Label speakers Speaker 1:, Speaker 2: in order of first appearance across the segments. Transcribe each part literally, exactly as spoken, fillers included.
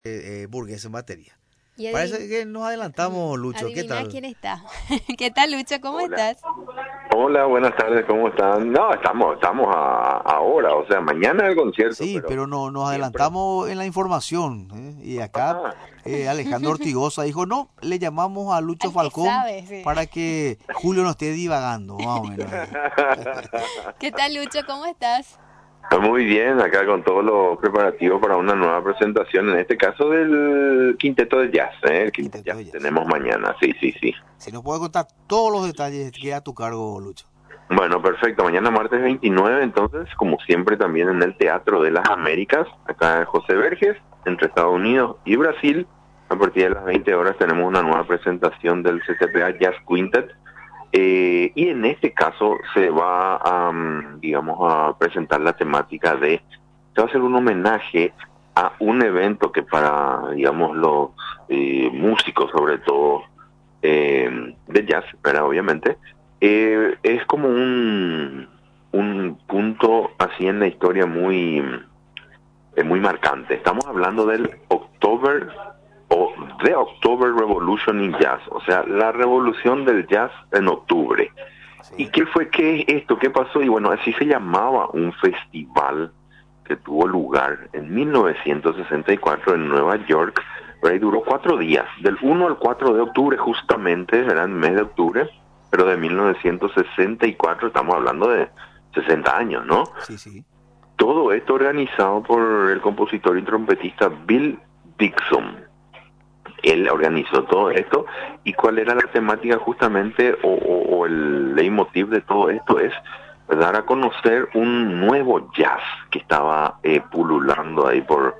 Speaker 1: eh, eh, Burgués en batería.
Speaker 2: Y
Speaker 1: Parece
Speaker 2: adivin-
Speaker 1: que nos adelantamos, Lucho. ¿Qué
Speaker 2: adivina
Speaker 1: tal?
Speaker 2: quién está. ¿Qué tal, Lucho? ¿Cómo
Speaker 3: Hola.
Speaker 2: estás?
Speaker 3: Hola, buenas tardes, ¿cómo están? No, estamos, estamos a, ahora, o sea, mañana el concierto,
Speaker 1: Sí,
Speaker 3: pero
Speaker 1: pero no, nos
Speaker 3: siempre.
Speaker 1: adelantamos en la información. ¿eh? Y acá
Speaker 3: Ah,
Speaker 1: eh, Alejandro Ortigosa dijo, no, le llamamos a Lucho
Speaker 2: Al que
Speaker 1: Falcón
Speaker 2: sabe, sí.
Speaker 1: para que Julio no esté divagando, más o menos ahí.
Speaker 2: ¿Qué tal, Lucho? ¿Cómo estás?
Speaker 3: muy bien, acá con todos los preparativos para una nueva presentación, en este caso del Quinteto de Jazz, ¿eh? El Quinteto de
Speaker 1: Quinteto de
Speaker 3: Jazz
Speaker 1: Jazz.
Speaker 3: tenemos mañana, sí, sí, sí.
Speaker 1: Si nos puede contar todos los detalles, queda a tu cargo, Lucho.
Speaker 3: Bueno, perfecto, mañana martes veintinueve, entonces, como siempre, también en el Teatro de las Américas, acá en José Verges, entre Estados Unidos y Brasil. A partir de las veinte horas tenemos una nueva presentación del C C P A Jazz Quintet. Eh, y en este caso se va a, um, digamos, a presentar la temática de, se va a hacer un homenaje a un evento que para, digamos, los eh, músicos, sobre todo eh, de jazz, ¿verdad? Obviamente, eh, es como un, un punto así en la historia muy, eh, muy marcante. Estamos hablando del October o The October Revolution in Jazz, o sea, la revolución del jazz en octubre. ¿Y
Speaker 1: Sí.
Speaker 3: qué fue qué esto? ¿Qué pasó? Y bueno, así se llamaba un festival que tuvo lugar en mil novecientos sesenta y cuatro en Nueva York, pero ahí duró cuatro días, del uno al cuatro de octubre justamente, era el mes de octubre, pero de mil novecientos sesenta y cuatro, estamos hablando de sesenta años, ¿no?
Speaker 1: Sí, sí.
Speaker 3: Todo esto organizado por el compositor y trompetista Bill Dixon. Él organizó todo esto. ¿Y cuál era la temática justamente o, o, o el leitmotiv de todo esto? Es dar a conocer un nuevo jazz que estaba eh, pululando ahí por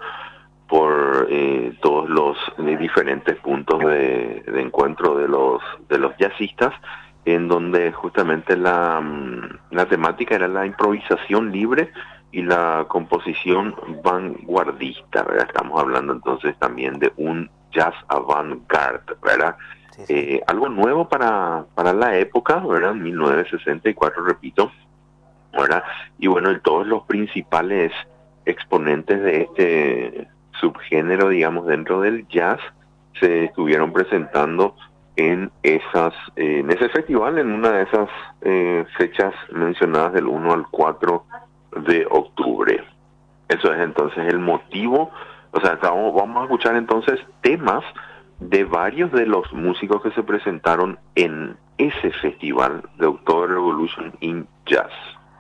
Speaker 3: por eh, todos los eh, diferentes puntos de, de encuentro de los de los jazzistas, en donde justamente la, mm, la temática era la improvisación libre y la composición vanguardista, ¿verdad? Estamos hablando entonces también de un jazz avant-garde, ¿verdad?
Speaker 1: Sí, sí.
Speaker 3: Eh, algo nuevo para, para la época, ¿verdad? mil novecientos sesenta y cuatro, repito, ¿verdad? Y bueno, todos los principales exponentes de este subgénero, digamos, dentro del jazz, se estuvieron presentando en esas eh, en ese festival, en una de esas eh, fechas mencionadas del uno al cuatro de octubre. Eso es entonces el motivo, o sea, estamos, vamos a escuchar entonces temas de varios de los músicos que se presentaron en ese festival de October Revolution in Jazz.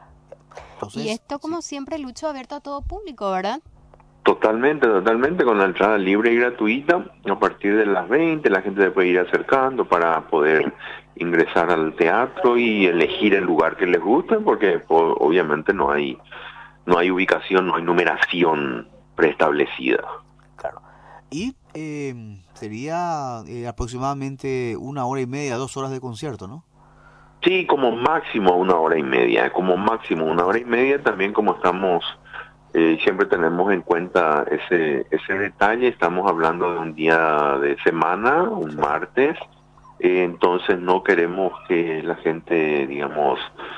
Speaker 2: Y
Speaker 1: Entonces,
Speaker 2: esto,
Speaker 1: sí.
Speaker 2: como siempre, Lucho, abierto a todo público, ¿verdad?
Speaker 3: Totalmente, totalmente, con la entrada libre y gratuita. A partir de las veinte la gente se puede ir acercando para poder ingresar al teatro y elegir el lugar que les guste, porque po, obviamente no hay no hay ubicación, no hay numeración preestablecida.
Speaker 1: Claro. Y eh, sería eh, aproximadamente una hora y media, dos horas de concierto, ¿no?
Speaker 3: Sí, como máximo una hora y media, como máximo una hora y media. También como estamos, eh, siempre tenemos en cuenta ese ese detalle, estamos hablando de un día de semana, un
Speaker 1: Sí.
Speaker 3: martes, eh, entonces no queremos que la gente, digamos,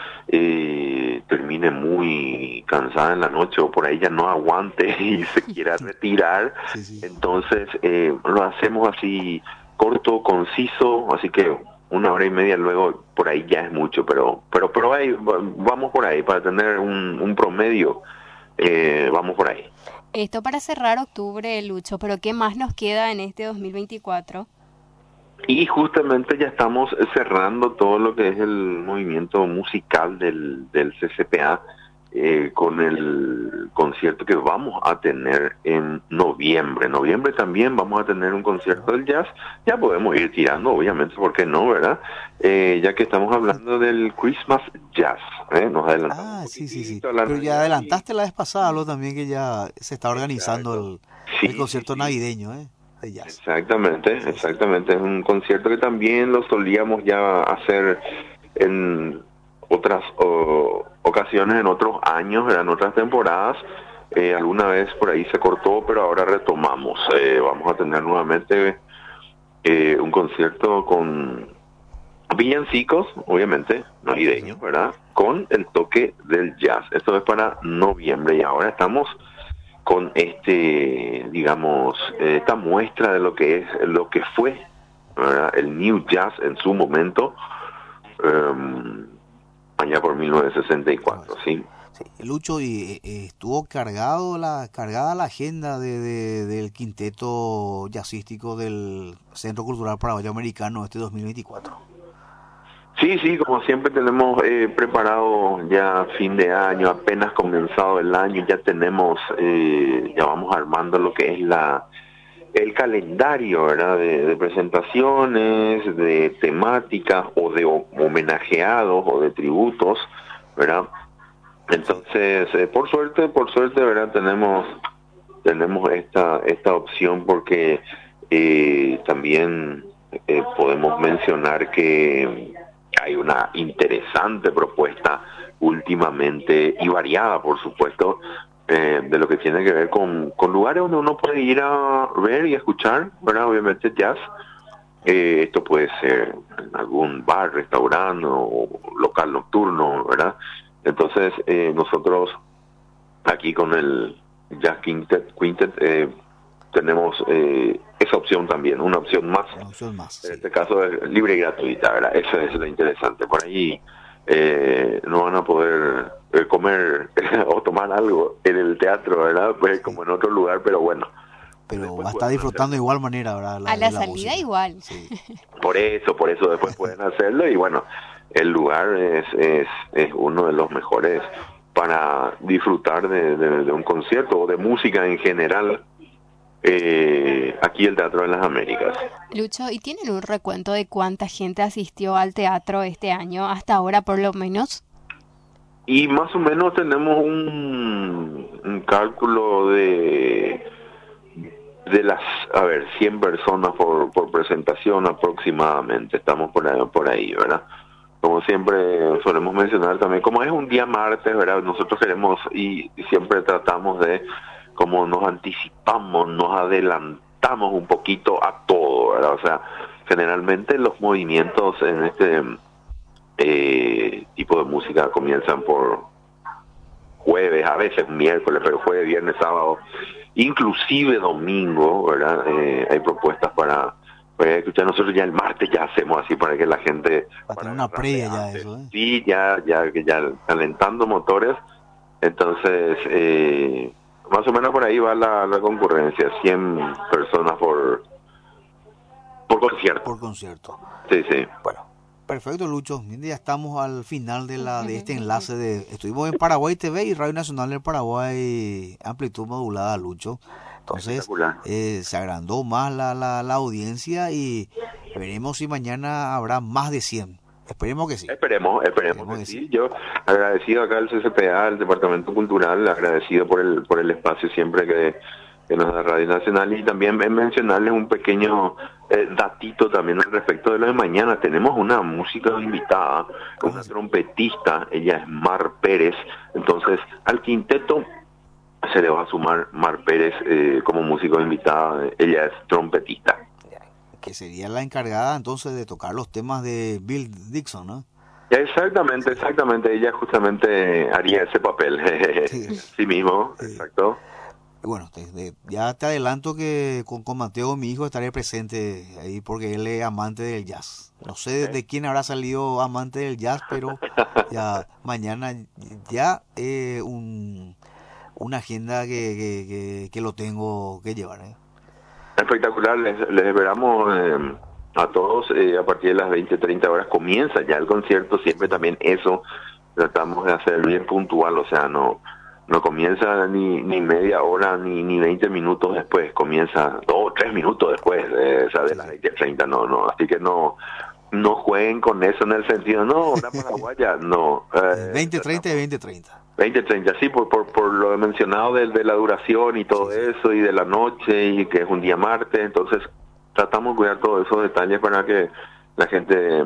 Speaker 3: eh, termine muy cansada en la noche o por ahí ya no aguante y se quiera retirar.
Speaker 1: Sí, sí.
Speaker 3: Entonces eh, lo hacemos así corto, conciso, así que una hora y media luego por ahí ya es mucho, pero pero pero ahí vamos por ahí para tener un, un promedio, eh, vamos por ahí.
Speaker 2: Esto para cerrar octubre, Lucho, pero ¿qué más nos queda en este dos mil veinticuatro?
Speaker 3: Y justamente ya estamos cerrando todo lo que es el movimiento musical del, del C C P A eh, con el concierto que vamos a tener en noviembre. En noviembre también vamos a tener un concierto del jazz. Ya podemos ir tirando, obviamente, ¿por qué no, verdad? Eh, ya que estamos hablando del Christmas Jazz. ¿eh? Nos adelantamos
Speaker 1: Ah,
Speaker 3: un
Speaker 1: sí, sí, sí.
Speaker 3: poquitito a la
Speaker 1: Pero ya
Speaker 3: Navidad y...
Speaker 1: adelantaste la vez pasada, lo también que ya se está organizando
Speaker 3: Exacto.
Speaker 1: el,
Speaker 3: Sí,
Speaker 1: el
Speaker 3: sí,
Speaker 1: concierto
Speaker 3: sí.
Speaker 1: navideño, ¿eh? De jazz.
Speaker 3: Exactamente,
Speaker 1: Sí, sí.
Speaker 3: exactamente. Es un concierto que también lo solíamos ya hacer en otras o, ocasiones, en otros años, en otras temporadas. Eh, alguna vez por ahí se cortó, pero ahora retomamos. Eh, vamos a tener nuevamente eh, un concierto con villancicos, obviamente,
Speaker 1: Sí, sí.
Speaker 3: navideños, ¿verdad? Con el toque del jazz. Esto es para noviembre y ahora estamos con este, digamos, eh, esta muestra de lo que es, lo que fue, ¿verdad?, el New Jazz en su momento, um, allá por mil novecientos sesenta y cuatro, ¿sí?
Speaker 1: Sí, Lucho, y eh, estuvo cargado la cargada la agenda de, de- del quinteto jazzístico del Centro Cultural Paraguayo Americano este dos mil veinticuatro.
Speaker 3: Sí, sí, como siempre tenemos eh, preparado ya fin de año, apenas comenzado el año, ya tenemos, eh, ya vamos armando lo que es la el calendario, ¿verdad?, de, de presentaciones, de temáticas o de ho- homenajeados o de tributos, ¿verdad? Entonces, eh, por suerte, por suerte, ¿verdad?, tenemos tenemos esta esta opción porque eh, también eh, podemos mencionar que hay una interesante propuesta últimamente y variada, por supuesto, eh, de lo que tiene que ver con, con lugares donde uno puede ir a ver y escuchar, ¿verdad? Obviamente jazz. Eh, esto puede ser en algún bar, restaurante o local nocturno, ¿verdad? Entonces, eh, nosotros aquí con el Jazz Quintet, Quintet eh, tenemos eh, esa opción también, una opción más.
Speaker 1: Una opción más,
Speaker 3: En
Speaker 1: sí.
Speaker 3: este caso es libre y gratuita, ¿verdad? Eso es lo interesante. Por ahí eh, no van a poder eh, comer o tomar algo en el teatro, ¿verdad? Pues
Speaker 1: Sí.
Speaker 3: como en otro lugar, pero bueno.
Speaker 1: Pero
Speaker 3: Después
Speaker 1: va a estar
Speaker 3: pueden
Speaker 1: disfrutando de
Speaker 3: hacerlo.
Speaker 1: igual manera, ¿verdad? La,
Speaker 2: A la
Speaker 1: de la
Speaker 2: salida
Speaker 1: música.
Speaker 2: igual.
Speaker 1: Sí.
Speaker 3: Por eso, por eso después pueden hacerlo y bueno, el lugar es, es, es uno de los mejores para disfrutar de, de, de un concierto o de música en general. Eh, aquí el Teatro de las Américas.
Speaker 2: Lucho, ¿y tienen un recuento de cuánta gente asistió al teatro este año, hasta ahora por lo menos?
Speaker 3: Y más o menos tenemos un, un cálculo de de las, a ver, cien personas por, por presentación aproximadamente, estamos por ahí, por ahí, ¿verdad? Como siempre solemos mencionar también, como es un día martes, ¿verdad? Nosotros queremos y siempre tratamos de, como nos anticipamos, nos adelantamos un poquito a todo, ¿verdad? O sea, generalmente los movimientos en este eh, tipo de música comienzan por jueves, a veces miércoles, pero jueves, viernes, sábado, inclusive domingo, ¿verdad? Eh, hay propuestas para, para escuchar. Nosotros ya el martes ya hacemos así para que la gente...
Speaker 1: Va a tener una previa ya eso, ¿eh?
Speaker 3: Sí, ya, ya, ya calentando motores. Entonces, eh, más o menos por ahí va la, la concurrencia, cien personas por, por concierto.
Speaker 1: Por concierto.
Speaker 3: Sí, sí.
Speaker 1: Bueno, perfecto, Lucho. Ya estamos al final de la de este enlace de... Estuvimos en Paraguay T V y Radio Nacional del Paraguay, amplitud modulada, Lucho. Entonces, eh, se agrandó más la, la, la audiencia y veremos si mañana habrá más de cien. Esperemos que sí.
Speaker 3: Esperemos, esperemos,
Speaker 1: Esperemos
Speaker 3: que,
Speaker 1: que
Speaker 3: sí.
Speaker 1: sí.
Speaker 3: Yo agradecido acá al C C P A, al Departamento Cultural, agradecido por el por el espacio siempre que, que nos da Radio Nacional y también mencionarles un pequeño eh, datito también al respecto de lo de mañana. Tenemos una música invitada, una trompetista, ella es Mar Pérez, entonces al quinteto se le va a sumar Mar Pérez eh, como músico invitada, ella es trompetista.
Speaker 1: Que sería la encargada entonces de tocar los temas de Bill Dixon, ¿no?
Speaker 3: Exactamente, exactamente, ella justamente haría ese papel, sí, sí mismo, sí. Exacto.
Speaker 1: Bueno, te, de, ya te adelanto que con, con Mateo, mi hijo, estaré presente ahí porque él es amante del jazz. No sé de, de quién habrá salido amante del jazz, pero ya mañana ya eh, un, una agenda que, que, que, que lo tengo que llevar, ¿eh?
Speaker 3: Espectacular, les, les esperamos eh, a todos eh, a partir de las veinte, treinta horas comienza ya el concierto, siempre también eso tratamos de hacer bien puntual, o sea, no no comienza ni, ni media hora ni, ni veinte minutos después, comienza dos o tres minutos después, eh, o sea, de las veinte, treinta, no, no, así que no no jueguen con eso en el sentido, no, hora paraguaya, no.
Speaker 1: Eh, veinte, treinta y veinte, treinta.
Speaker 3: veinte treinta, sí, por, por, por lo mencionado de, de la duración y todo sí, sí. eso, y de la noche, y que es un día martes, entonces tratamos de cuidar todos esos detalles para que la gente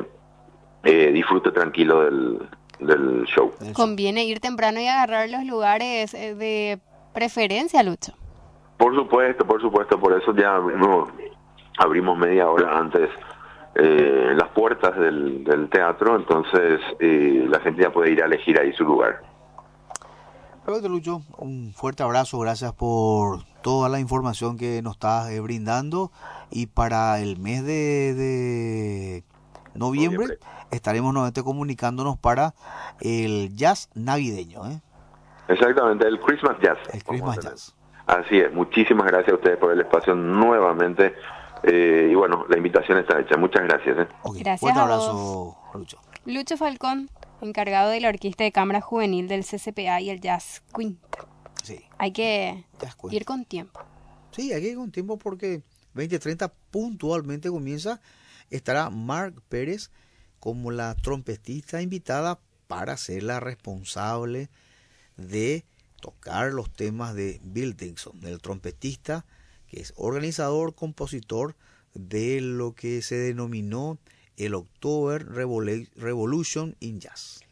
Speaker 3: eh, disfrute tranquilo del, del show.
Speaker 2: Conviene ir temprano y agarrar los lugares de preferencia, Lucho.
Speaker 3: Por supuesto, por supuesto, por eso ya no, abrimos media hora antes eh, las puertas del, del teatro, entonces eh, la gente ya puede ir a elegir ahí su lugar.
Speaker 1: Perfecto, Lucho. Un fuerte abrazo. Gracias por toda la información que nos estás eh, brindando. Y para el mes de, de noviembre, noviembre estaremos nuevamente comunicándonos para el jazz navideño, ¿eh?
Speaker 3: Exactamente, el Christmas Jazz.
Speaker 1: El Christmas Jazz.
Speaker 3: Así es. Muchísimas gracias a ustedes por el espacio nuevamente. Eh, y bueno, la invitación está hecha. Muchas gracias. ¿eh?
Speaker 1: Okay.
Speaker 2: Gracias.
Speaker 1: Fuerte
Speaker 2: a
Speaker 1: abrazo,
Speaker 2: vos.
Speaker 1: Lucho.
Speaker 2: Lucho Falcón, encargado de la Orquesta de Cámara Juvenil del C C P A y el Jazz Quinta.
Speaker 1: Sí.
Speaker 2: Hay que ir con tiempo.
Speaker 1: Sí, hay que ir con tiempo porque veinte treinta puntualmente comienza. Estará Mark Pérez como la trompetista invitada para ser la responsable de tocar los temas de Bill Dixon, el trompetista que es organizador, compositor de lo que se denominó el October Revolution in Jazz.